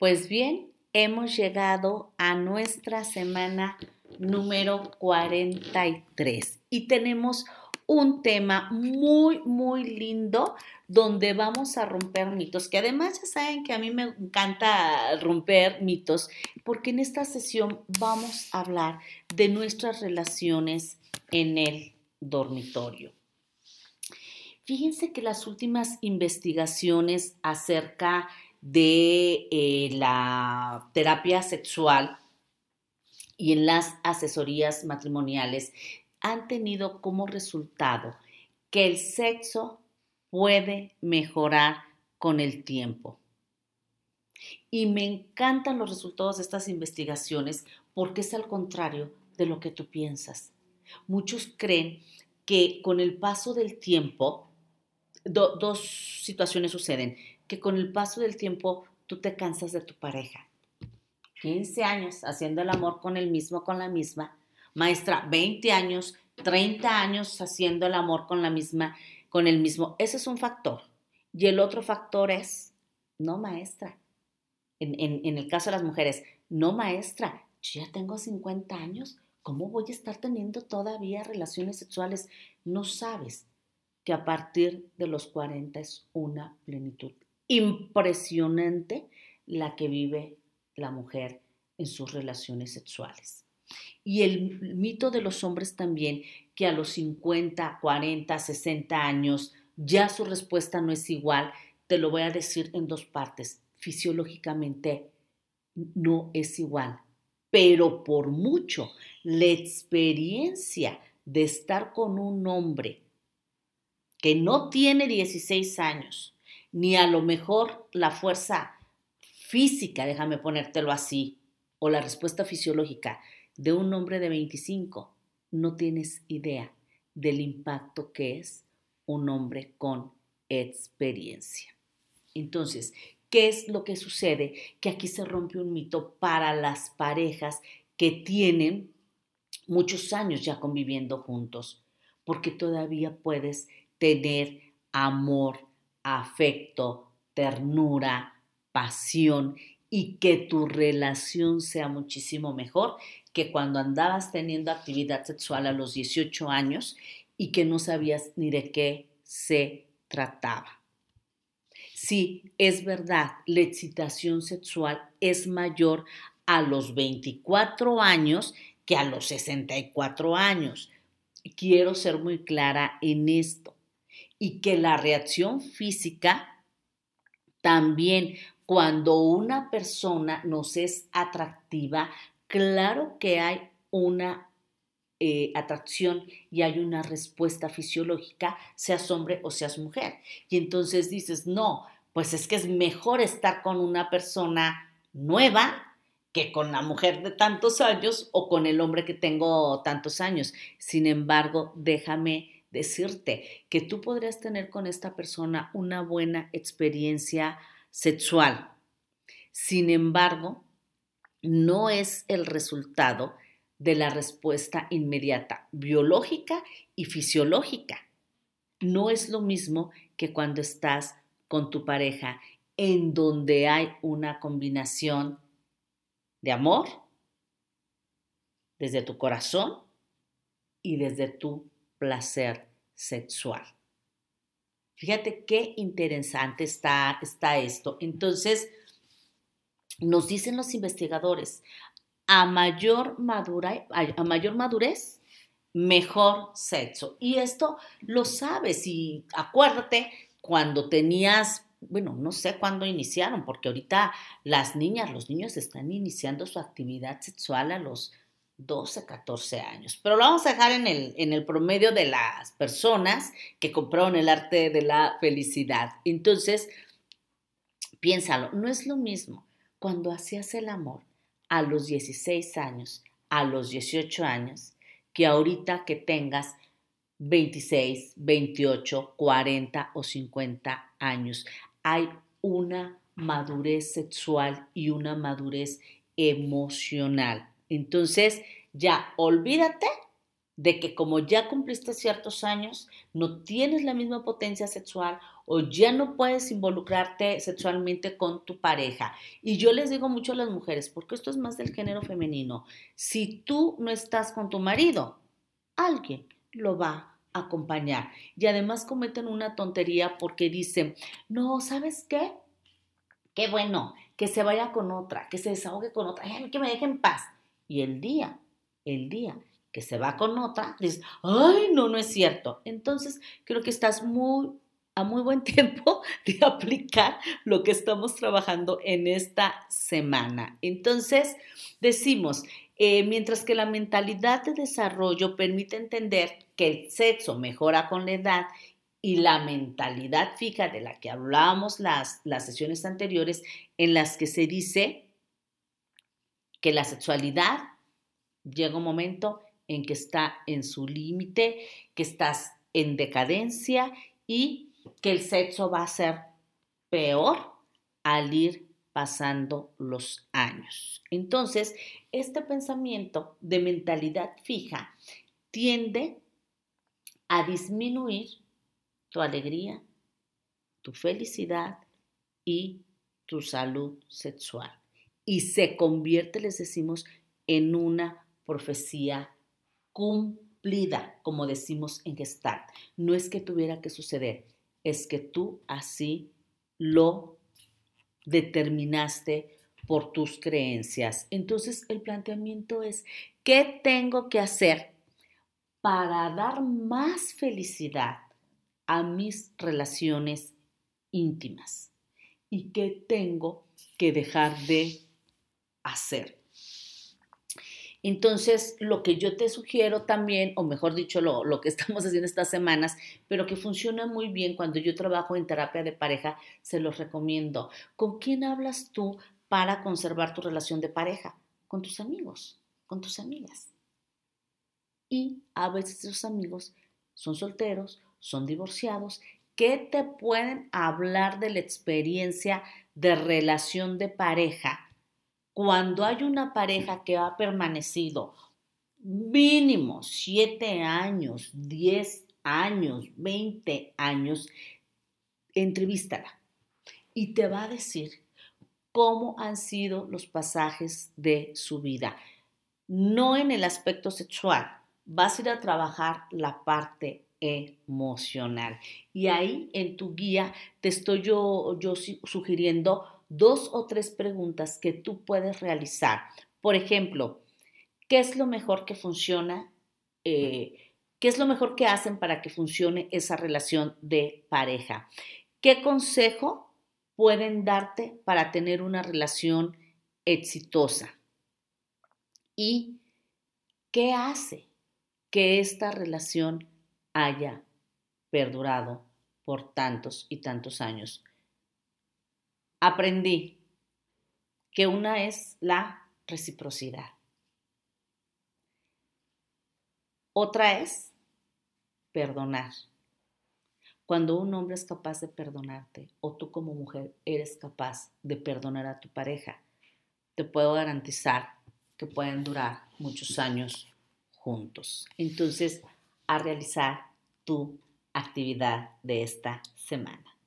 Pues bien, hemos llegado a nuestra semana número 43 y tenemos un tema muy lindo donde vamos a romper mitos, que además ya saben que a mí me encanta romper mitos, porque en esta sesión vamos a hablar de nuestras relaciones en el dormitorio. Fíjense que las últimas investigaciones acerca de la terapia sexual y en las asesorías matrimoniales han tenido como resultado que el sexo puede mejorar con el tiempo. Y me encantan los resultados de estas investigaciones porque es al contrario de lo que tú piensas. Muchos creen que con el paso del tiempo, dos situaciones suceden, que con el paso del tiempo tú te cansas de tu pareja. 15 años haciendo el amor con el mismo, con la misma. Maestra, 20 años, 30 años haciendo el amor con la misma, con el mismo. Ese es un factor. Y el otro factor es, no maestra, en el caso de las mujeres, no maestra, yo ya tengo 50 años, ¿cómo voy a estar teniendo todavía relaciones sexuales? No sabes que a partir de los 40 es una plenitud impresionante la que vive la mujer en sus relaciones sexuales. Y el mito de los hombres también, que a los 50, 40, 60 años ya su respuesta no es igual, te lo voy a decir en dos partes. Fisiológicamente no es igual, pero por mucho la experiencia de estar con un hombre que no tiene 16 años, ni a lo mejor la fuerza física, déjame ponértelo así, o la respuesta fisiológica de un hombre de 25, no tienes idea del impacto que es un hombre con experiencia. Entonces, ¿qué es lo que sucede? Que aquí se rompe un mito para las parejas que tienen muchos años ya conviviendo juntos, porque todavía puedes tener amor, afecto, ternura, pasión y que tu relación sea muchísimo mejor que cuando andabas teniendo actividad sexual a los 18 años y que no sabías ni de qué se trataba. Sí, es verdad, la excitación sexual es mayor a los 24 años que a los 64 años. Quiero ser muy clara en esto. Y que la reacción física también, cuando una persona nos es atractiva, claro que hay una atracción y hay una respuesta fisiológica, seas hombre o seas mujer. Y entonces dices, no, pues es que es mejor estar con una persona nueva que con la mujer de tantos años o con el hombre que tengo tantos años. Sin embargo, déjame decirte que tú podrías tener con esta persona una buena experiencia sexual. Sin embargo, no es el resultado de la respuesta inmediata, biológica y fisiológica. No es lo mismo que cuando estás con tu pareja, en donde hay una combinación de amor, desde tu corazón y desde tu placer sexual. Fíjate qué interesante está esto. Entonces, nos dicen los investigadores, a mayor madurez, mejor sexo. Y esto lo sabes y acuérdate cuando tenías, bueno, no sé cuándo iniciaron, porque ahorita las niñas, los niños están iniciando su actividad sexual a los 12, 14 años. Pero lo vamos a dejar en el promedio de las personas que compraron el arte de la felicidad. Entonces, piénsalo, no es lo mismo cuando hacías el amor a los 16 años, a los 18 años, que ahorita que tengas 26, 28, 40 o 50 años. Hay una madurez sexual y una madurez emocional. Entonces, ya olvídate de que como ya cumpliste ciertos años, no tienes la misma potencia sexual o ya no puedes involucrarte sexualmente con tu pareja. Y yo les digo mucho a las mujeres, porque esto es más del género femenino, si tú no estás con tu marido, alguien lo va a acompañar. Y además cometen una tontería porque dicen, no, ¿sabes qué? Qué bueno, que se vaya con otra, que se desahogue con otra, ay, que me deje en paz. Y el día que se va con otra, dices, ay, no, no es cierto. Entonces, creo que estás a muy buen tiempo de aplicar lo que estamos trabajando en esta semana. Entonces, decimos, mientras que la mentalidad de desarrollo permite entender que el sexo mejora con la edad y la mentalidad fija de la que hablábamos las sesiones anteriores, en las que se dice que la sexualidad llega un momento en que está en su límite, que estás en decadencia y que el sexo va a ser peor al ir pasando los años. Entonces, este pensamiento de mentalidad fija tiende a disminuir tu alegría, tu felicidad y tu salud sexual. Y se convierte, les decimos, en una profecía cumplida, como decimos en Gestalt. No es que tuviera que suceder, es que tú así lo determinaste por tus creencias. Entonces, el planteamiento es, ¿qué tengo que hacer para dar más felicidad a mis relaciones íntimas? ¿Y qué tengo que dejar de hacer? Entonces, lo que yo te sugiero también, o mejor dicho, lo que estamos haciendo estas semanas, pero que funciona muy bien cuando yo trabajo en terapia de pareja, se los recomiendo. ¿Con quién hablas tú para conservar tu relación de pareja? Con tus amigos, con tus amigas. Y a veces esos amigos son solteros, son divorciados, que te pueden hablar de la experiencia de relación de pareja. Cuando hay una pareja que ha permanecido mínimo 7 años, 10 años, 20 años, entrevístala y te va a decir cómo han sido los pasajes de su vida. No en el aspecto sexual, vas a ir a trabajar la parte emocional. Y ahí en tu guía te estoy yo sugiriendo 2 o 3 preguntas que tú puedes realizar. Por ejemplo, ¿qué es lo mejor que funciona? ¿Qué es lo mejor que hacen para que funcione esa relación de pareja? ¿Qué consejo pueden darte para tener una relación exitosa? ¿Y qué hace que esta relación haya perdurado por tantos y tantos años? Aprendí que una es la reciprocidad. Otra es perdonar. Cuando un hombre es capaz de perdonarte o tú como mujer eres capaz de perdonar a tu pareja, te puedo garantizar que pueden durar muchos años juntos. Entonces, a realizar tu actividad de esta semana.